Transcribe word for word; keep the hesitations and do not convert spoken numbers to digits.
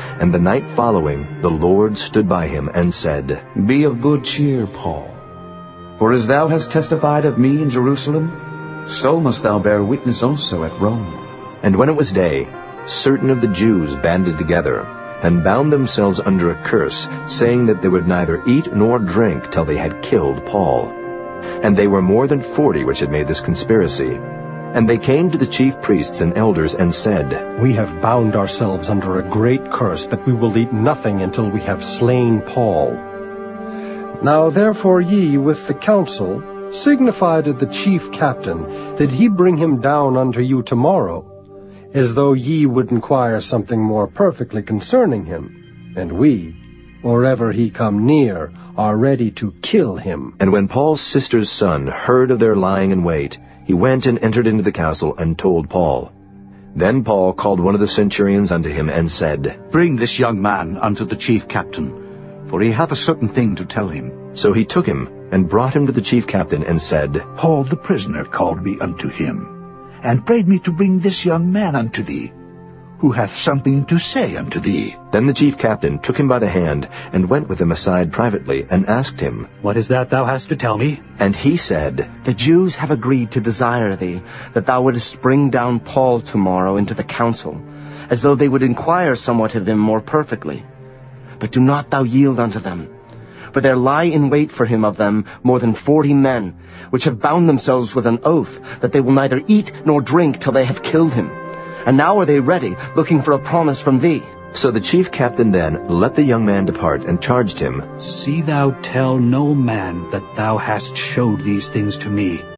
And the night following, the Lord stood by him and said, Be of good cheer, Paul. For as thou hast testified of me in Jerusalem, so must thou bear witness also at Rome. And when it was day, certain of the Jews banded together, and bound themselves under a curse, saying that they would neither eat nor drink till they had killed Paul. And they were more than forty which had made this conspiracy. And they came to the chief priests and elders, and said, We have bound ourselves under a great curse, that we will eat nothing until we have slain Paul. Now therefore ye with the council signify to the chief captain that he bring him down unto you tomorrow, as though ye would inquire something more perfectly concerning him. And we, or ever he come near, are ready to kill him. And when Paul's sister's son heard of their lying in wait, he went and entered into the castle and told Paul. Then Paul called one of the centurions unto him and said, Bring this young man unto the chief captain, for he hath a certain thing to tell him. So he took him and brought him to the chief captain and said, Paul the prisoner called me unto him, and prayed me to bring this young man unto thee, who hath something to say unto thee. Then the chief captain took him by the hand, and went with him aside privately, and asked him, What is that thou hast to tell me? And he said, The Jews have agreed to desire thee, that thou wouldest bring down Paul tomorrow into the council, as though they would inquire somewhat of him more perfectly. But do not thou yield unto them. For there lie in wait for him of them more than forty men, which have bound themselves with an oath that they will neither eat nor drink till they have killed him. And now are they ready, looking for a promise from thee. So the chief captain then let the young man depart, and charged him, See thou tell no man that thou hast showed these things to me.